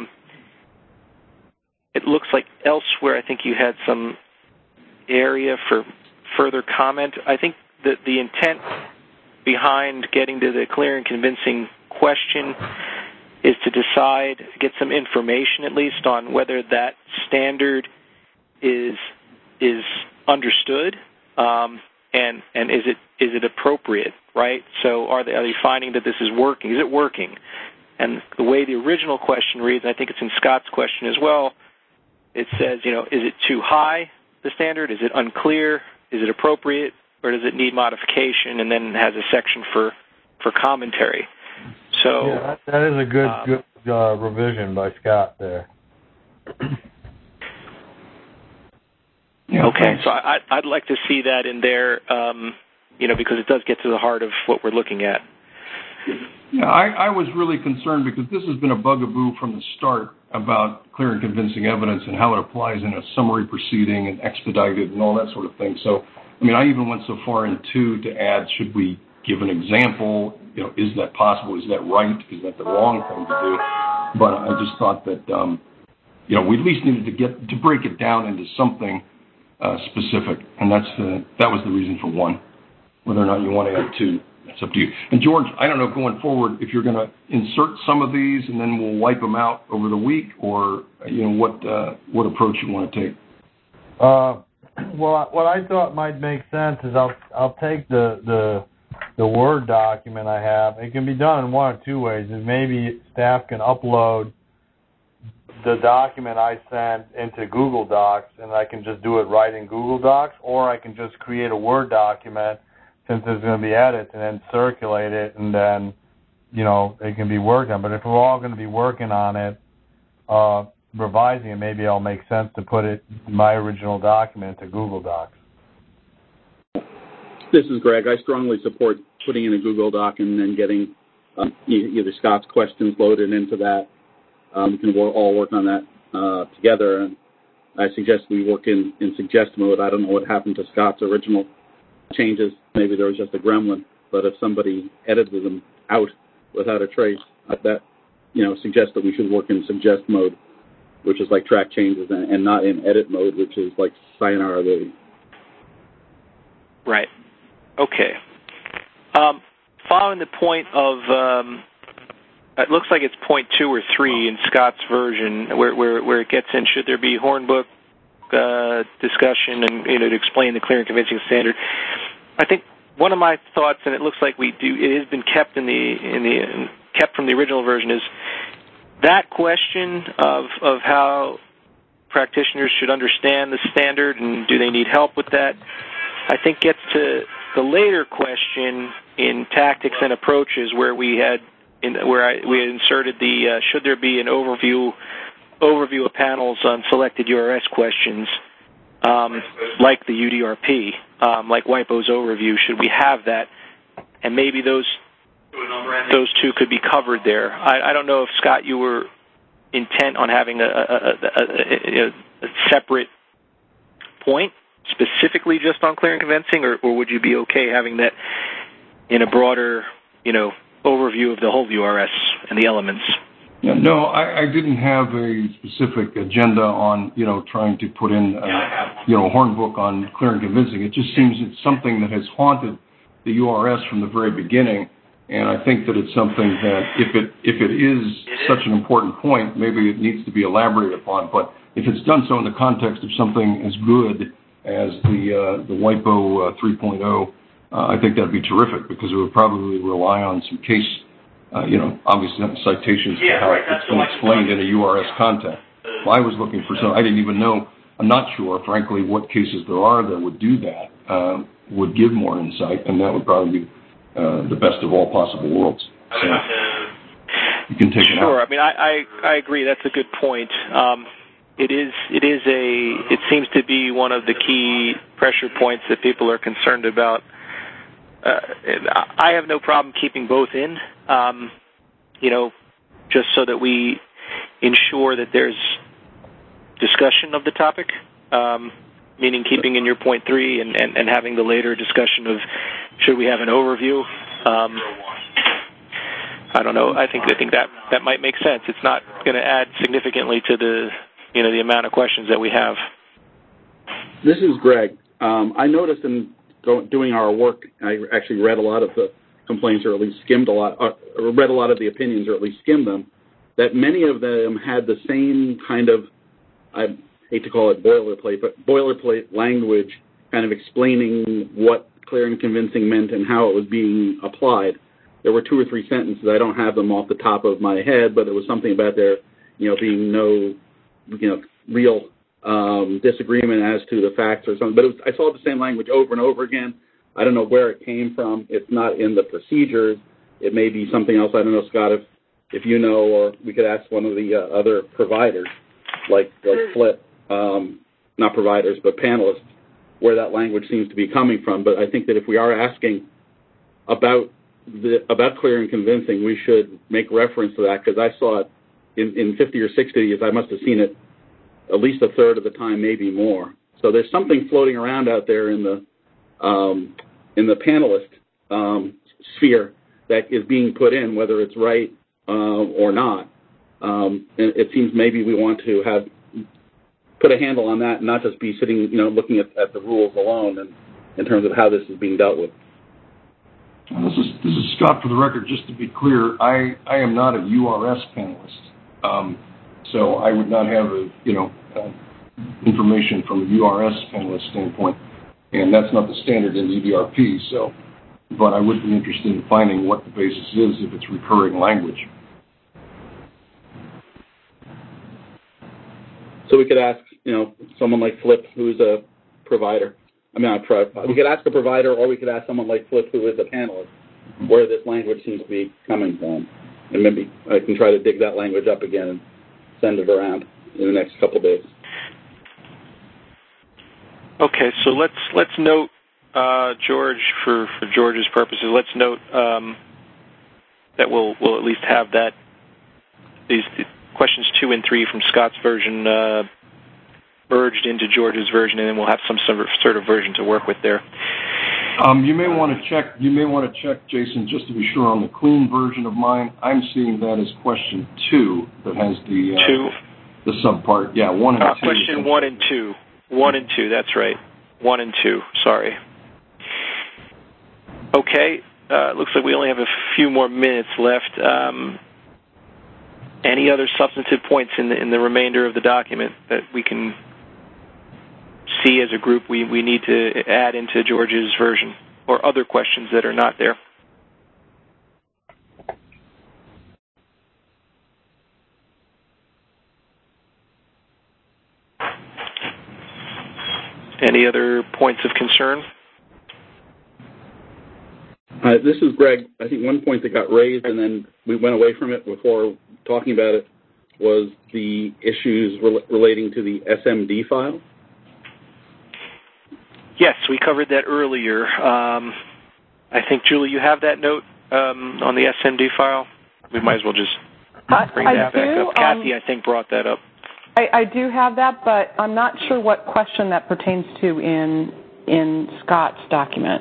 Speaker 1: It looks like elsewhere, I think you had some area for further comment. I think that the intent behind getting to the clear and convincing question is to get some information at least on whether that standard is understood, and is it appropriate, right? So are they finding that this is working? Is it working? And the way the original question reads, and I think it's in Scott's question as well, it says, is it too high, the standard? Is it unclear? Is it appropriate? Or does it need modification? And then has a section for commentary. So
Speaker 6: yeah, that is a good revision by Scott there.
Speaker 1: Okay, so I'd like to see that in there, because it does get to the heart of what we're looking at.
Speaker 3: Yeah, I was really concerned because this has been a bugaboo from the start about clear and convincing evidence and how it applies in a summary proceeding and expedited and all that sort of thing. So, I mean, I even went so far in 2 to add, should we give an example? Is that possible? Is that right? Is that the wrong thing to do? But I just thought that, we at least needed to break it down into something specific, and that was the reason for 1. Whether or not you want to add 2, that's up to you. And George, I don't know, going forward, if you're going to insert some of these and then we'll wipe them out over the week, or what approach you want to take.
Speaker 6: Well, what I thought might make sense is I'll take the Word document I have. It can be done in 1 or 2 ways. Is maybe staff can upload the document I sent into Google Docs, and I can just do it right in Google Docs, or I can just create a Word document, since there's going to be edits, and then circulate it, and then, it can be worked on. But if we're all going to be working on it, revising it, maybe it'll make sense to put it, my original document, to Google Docs.
Speaker 7: This is Greg. I strongly support putting in a Google Doc and then getting either Scott's questions loaded into that. We can all work on that together. And I suggest we work in suggest mode. I don't know what happened to Scott's original changes. Maybe there was just a gremlin. But if somebody edited them out without a trace, that suggests that we should work in suggest mode, which is like track changes, and not in edit mode, which is like sayonara baby.
Speaker 1: Right. Okay. Following the point of, it looks like it's point 2 or 3 in Scott's version, where it gets in, should there be Hornbook discussion and to explain the clear and convincing standard. I think one of my thoughts, and it looks like it has been kept kept from the original version, is that question of how practitioners should understand the standard and do they need help with that, I think gets to the later question in tactics and approaches where we had inserted the should there be an overview of panels on selected URS questions, like the UDRP, like WIPO's overview. Should we have that? And maybe those two could be covered there. I don't know if, Scott, you were intent on having a separate point specifically just on clear and convincing, or would you be okay having that in a broader, overview of the whole URS and the elements?
Speaker 3: Yeah, no, I didn't have a specific agenda on, trying to put in, Hornbook on clear and convincing. It just seems it's something that has haunted the URS from the very beginning, and I think that it's something that if it is such an important point, maybe it needs to be elaborated upon. But if it's done so in the context of something as good as the WIPO 3.0, I think that'd be terrific, because it would probably rely on some case, obviously citations to how it's been explained in a URS context. Well, I was looking for some. I didn't even know. I'm not sure, frankly, what cases there are that would do that, would give more insight, and that would probably be the best of all possible worlds. So you can take it out.
Speaker 1: Sure. I mean, I agree. That's a good point. It seems to be one of the key pressure points that people are concerned about. I have no problem keeping both in, just so that we ensure that there's discussion of the topic, meaning keeping in your point 3 and having the later discussion of should we have an overview. I don't know. I think that might make sense. It's not going to add significantly to the amount of questions that we have.
Speaker 7: This is Greg. I noticed in doing our work, I actually read a lot of the complaints, or at least skimmed a lot, or read a lot of the opinions, or at least skimmed them, that many of them had the same kind of, I hate to call it boilerplate, but boilerplate language kind of explaining what clear and convincing meant and how it was being applied. There were 2 or 3 sentences. I don't have them off the top of my head, but there was something about there, being no, real disagreement as to the facts or something. But I saw the same language over and over again. I don't know where it came from. It's not in the procedures. It may be something else. I don't know, Scott, if you know, or we could ask one of the other providers, like Flip, not providers, but panelists, where that language seems to be coming from. But I think that if we are asking about clear and convincing, we should make reference to that, because I saw it in 50 or 60 years. I must have seen it at least a third of the time, maybe more. So there's something floating around out there in the panelist sphere that is being put in, whether it's right or not. And it seems maybe we want to put a handle on that and not just be sitting, looking at the rules alone and in terms of how this is being dealt with.
Speaker 3: This is Scott. For the record, just to be clear, I am not a URS panelist. So I would not have information from a URS panelist standpoint, and that's not the standard in UDRP. So, but I would be interested in finding what the basis is if it's recurring language.
Speaker 7: So we could ask, someone like Flip, who's a provider. We could ask a provider, or we could ask someone like Flip, who is a panelist, where this language seems to be coming from, and maybe I can try to dig that language up again and send it around. in the next couple of days.
Speaker 1: Okay, so let's note, George, for George's purposes, let's note that we'll at least have these questions 2 and 3 from Scott's version merged into George's version, and then we'll have some sort of version to work with there.
Speaker 3: You may want to check, Jason, just to be sure on the clean version of mine. I'm seeing that as question 2 that has the subpart. Yeah, 1 and 2.
Speaker 1: Question 1 and 2. 1 and 2. That's right. 1 and 2. Sorry. Okay. Looks like we only have a few more minutes left. Any other substantive points in the remainder of the document that we can see as a group we need to add into George's version, or other questions that are not there? Any other points of concern?
Speaker 7: This is Greg. I think one point that got raised and then we went away from it before talking about it was the issues relating to the SMD file.
Speaker 1: Yes, we covered that earlier. I think, Julie, you have that note on the SMD file? We might as well just bring that back up. Kathy, I think, brought that up.
Speaker 4: I do have that, but I'm not sure what question that pertains to in Scott's document.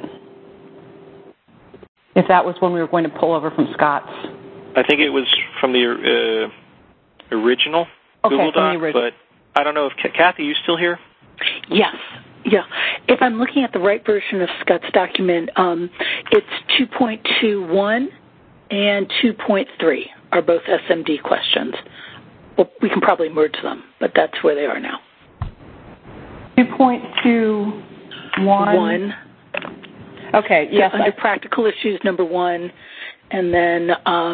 Speaker 4: If that was when we were going to pull over from Scott's.
Speaker 1: I think it was from the original Google Doc, but I don't know if Kathy, you still here?
Speaker 2: Yes. Yeah. If I'm looking at the right version of Scott's document, it's 2.21 and 2.3 are both SMD questions. Well, we can probably merge them, but that's where they are now.
Speaker 4: 2.21. Okay, yes.
Speaker 2: Under practical issues, number 1, and then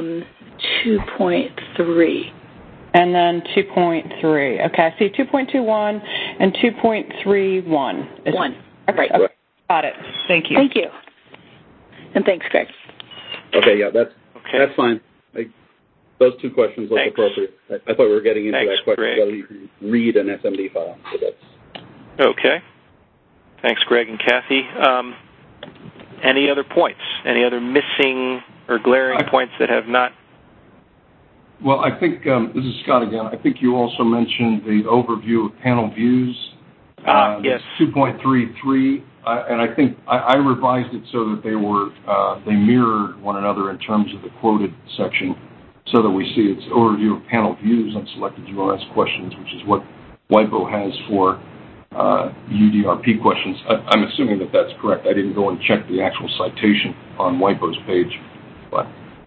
Speaker 2: 2.3.
Speaker 4: And then 2.3. Okay, I see 2.21 and 2.31.
Speaker 2: 1. Right.
Speaker 4: Okay. Got it. Thank you.
Speaker 2: Thank you. And thanks, Greg.
Speaker 7: Okay, yeah, that's fine. Those 2 questions look appropriate. I thought we were getting into that question,
Speaker 1: Greg.
Speaker 7: whether you can read an SMD file. So that's...
Speaker 1: Okay. Thanks, Greg and Kathy. Any other points? Any other missing or glaring points that have not?
Speaker 3: Well, I think, this is Scott again, I think you also mentioned the overview of panel views.
Speaker 1: Yes.
Speaker 3: 2.33, and I think I revised it so that they mirrored one another in terms of the quoted section, so that we see its overview of panel views on selected URS questions, which is what WIPO has for UDRP questions. I'm assuming that that's correct. I didn't go and check the actual citation on WIPO's page, but...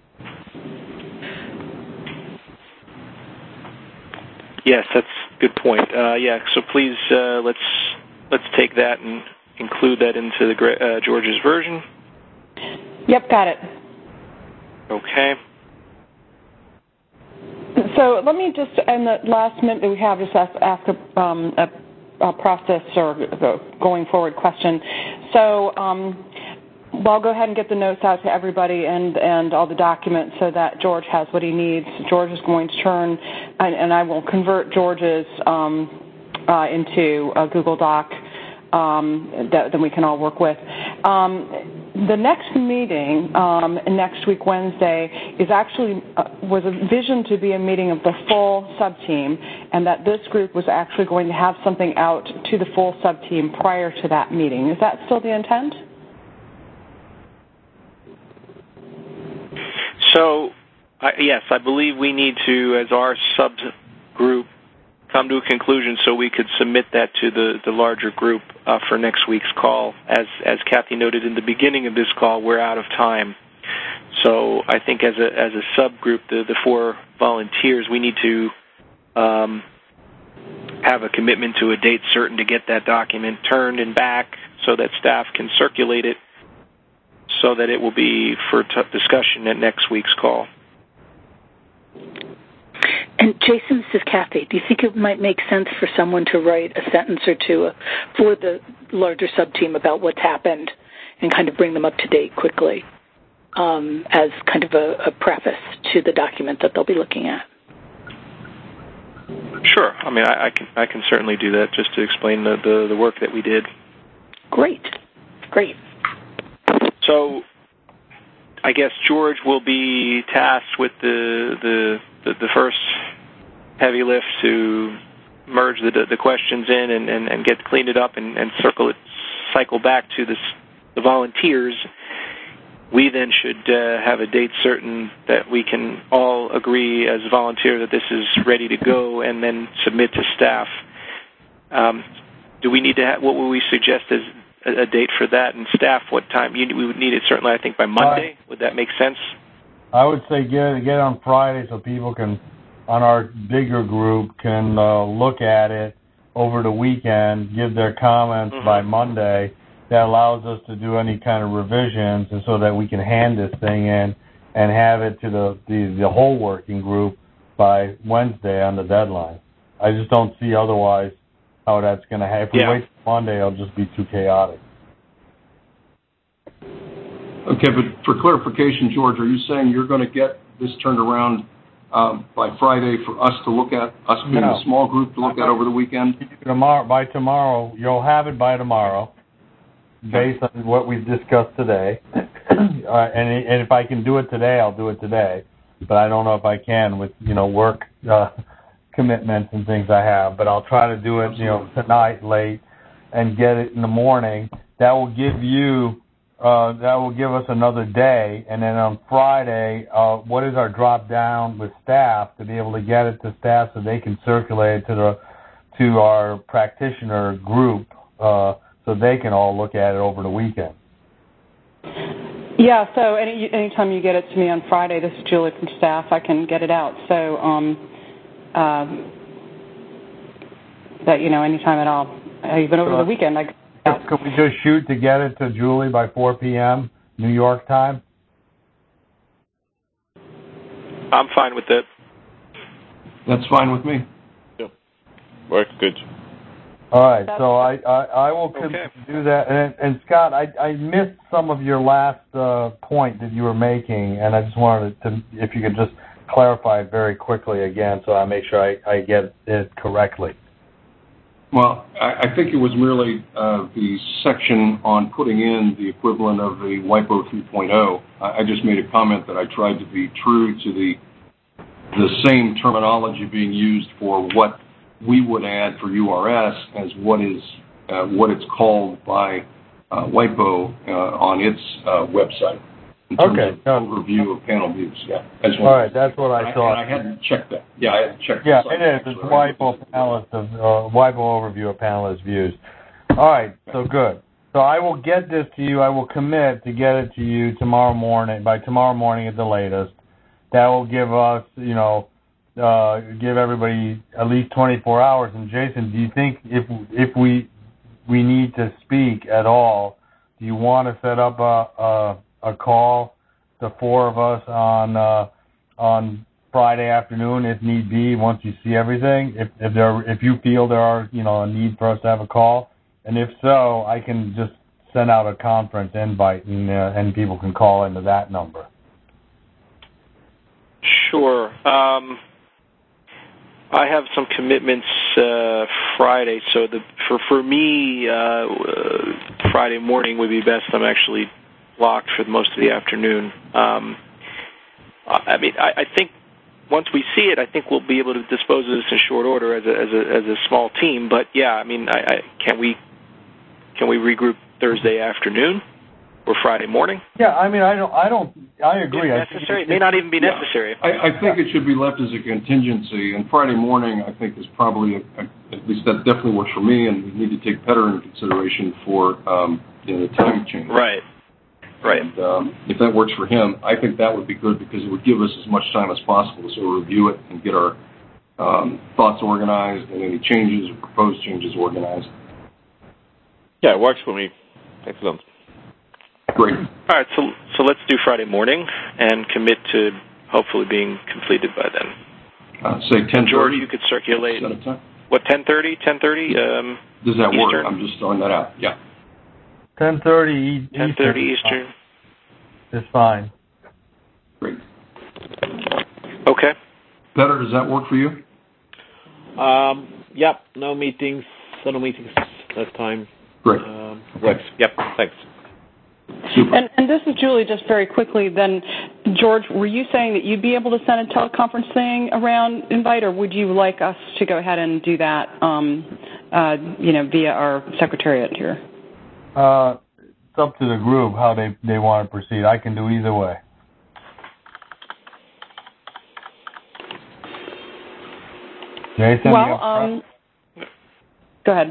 Speaker 1: Yes, that's a good point. So please let's take that and include that into the George's version.
Speaker 4: Yep, got it.
Speaker 1: Okay.
Speaker 4: So let me just, in the last minute that we have, just ask a process or going forward question. So I'll go ahead and get the notes out to everybody and all the documents so that George has what he needs. George is going to turn, and I will convert George's into a Google Doc that we can all work with. The next meeting, next week, Wednesday, is actually was envisioned to be a meeting of the full sub-team, and that this group was actually going to have something out to the full sub-team prior to that meeting. Is that still the intent?
Speaker 1: So, yes, I believe we need to, as our subgroup, come to a conclusion so we could submit that to the larger group for next week's call. As Kathy noted in the beginning of this call, we're out of time. So I think as a subgroup, the 4 volunteers, we need to have a commitment to a date certain to get that document turned and back so that staff can circulate it so that it will be for discussion at next week's call.
Speaker 2: And Jason, this is Kathy. Do you think it might make sense for someone to write a sentence or two for the larger sub-team about what's happened and kind of bring them up to date quickly as kind of a preface to the document that they'll be looking at?
Speaker 1: Sure. I mean, I can certainly do that just to explain the work that we did.
Speaker 2: Great.
Speaker 1: So, I guess George will be tasked with the first heavy lift to merge the questions in and get cleaned it up and cycle back to the volunteers. We then should have a date certain that we can all agree as volunteers that this is ready to go and then submit to staff. Do we need to what would we suggest as a date for that, and staff, what time? We would need it certainly, I think, by Monday. Would that make sense?
Speaker 6: I would say get it on Friday so people can, on our bigger group, can look at it over the weekend, give their comments by Monday. That allows us to do any kind of revisions, and so that we can hand this thing in and have it to the whole working group by Wednesday on the deadline. I just don't see otherwise how that's going to happen. If we wait till Monday, it'll just be too chaotic.
Speaker 3: Okay, but for clarification, George, are you saying you're going to get this turned around by Friday for us to look at, us being a small group to look at over the weekend?
Speaker 6: By tomorrow, you'll have it by tomorrow, based on what we've discussed today. And if I can do it today, I'll do it today. But I don't know if I can with work commitments and things I have. But I'll try to do it tonight late and get it in the morning. That will give you. That will give us another day, and then on Friday, what is our drop down with staff to be able to get it to staff so they can circulate it to our practitioner group so they can all look at it over the weekend.
Speaker 4: Yeah. So anytime you get it to me on Friday, this is Julie from staff, I can get it out. So that anytime at all, even over the weekend.
Speaker 6: Could we just shoot to get it to Julie by 4 p.m. New York time?
Speaker 1: I'm fine with that.
Speaker 3: That's fine with me.
Speaker 5: Yep. Works good.
Speaker 6: All right, so I will do that. And Scott, I missed some of your last point that you were making, and I just wanted to, if you could just clarify it very quickly again so I make sure I get it correctly.
Speaker 3: Well, I think it was merely the section on putting in the equivalent of the WIPO 3.0. I just made a comment that I tried to be true to the same terminology being used for what we would add for URS as what it's called by WIPO on its website. In terms of overview of panel views,
Speaker 6: All right, that's what I thought.
Speaker 3: I hadn't checked that. I hadn't checked that.
Speaker 6: Yeah, it is. It's WIPO overview of panelist views. All right, so good. So I will get this to you. I will commit to get it to you tomorrow morning, by tomorrow morning at the latest. That will give us, give everybody at least 24 hours. And Jason, do you think if we need to speak at all, do you want to set up a call, the four of us on Friday afternoon, if need be, once you see everything? If you feel there are a need for us to have a call, and if so, I can just send out a conference invite and people can call into that number.
Speaker 1: Sure. I have some commitments Friday, so for me, Friday morning would be best. I'm actually blocked for most of the afternoon. I think once we see it, I think we'll be able to dispose of this in short order as a small team. But yeah, can we regroup Thursday afternoon or Friday morning?
Speaker 6: Yeah, I agree.
Speaker 1: Necessary? It may not even be necessary.
Speaker 3: I think it should be left as a contingency, and Friday morning I think is probably, at least that definitely works for me, and we need to take Petter into consideration for the time change.
Speaker 1: Right.
Speaker 3: And if that works for him, I think that would be good because it would give us as much time as possible to sort of review it and get our thoughts organized and any changes or proposed changes organized.
Speaker 5: Yeah, it works for me. Excellent.
Speaker 3: Great.
Speaker 1: All right, so let's do Friday morning and commit to hopefully being completed by then.
Speaker 3: Say 10:30.
Speaker 1: George, you could circulate. What, 10:30? 10:30?
Speaker 3: Does that
Speaker 1: Eastern?
Speaker 3: work? I'm just throwing that out. Yeah.
Speaker 6: 10:30 Eastern.
Speaker 1: 10:30 Eastern.
Speaker 6: It's fine.
Speaker 3: Great.
Speaker 1: Okay.
Speaker 3: Petter, does that work for you?
Speaker 5: Yep, no meetings that time.
Speaker 3: Great.
Speaker 5: Works. Yep, thanks.
Speaker 3: Super.
Speaker 4: And this is Julie, just very quickly then. George, were you saying that you'd be able to send a teleconference thing around invite, or would you like us to go ahead and do that, via our secretariat here?
Speaker 6: It's up to the group how they want to proceed. I can do either way. Jason,
Speaker 4: well, go ahead.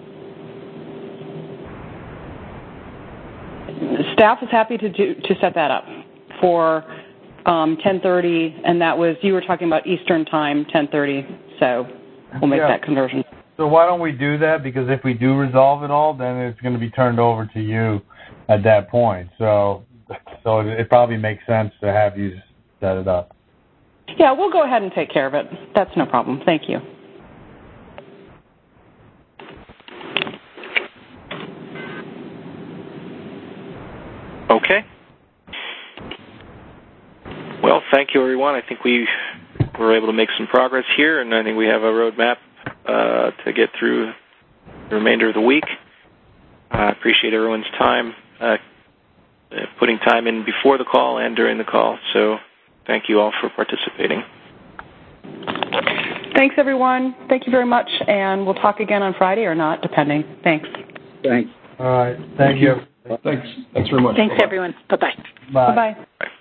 Speaker 4: Staff is happy to set that up for 10:30, and that was, you were talking about Eastern time, 10:30. So we'll make that conversion.
Speaker 6: So why don't we do that? Because if we do resolve it all, then it's going to be turned over to you at that point. So it probably makes sense to have you set it up.
Speaker 4: Yeah, we'll go ahead and take care of it. That's no problem. Thank you.
Speaker 1: Okay. Well, thank you, everyone. I think we were able to make some progress here, and I think we have a roadmap to get through the remainder of the week. I appreciate everyone's time, putting time in before the call and during the call, so thank you all for participating.
Speaker 4: Thanks, everyone. Thank you very much, and we'll talk again on Friday or not, depending. Thanks.
Speaker 7: Thanks.
Speaker 6: All right. Thank you.
Speaker 3: Thanks. Thanks very much.
Speaker 2: Thanks, everyone. Bye-bye.
Speaker 6: Bye.
Speaker 4: Bye-bye.
Speaker 1: Bye.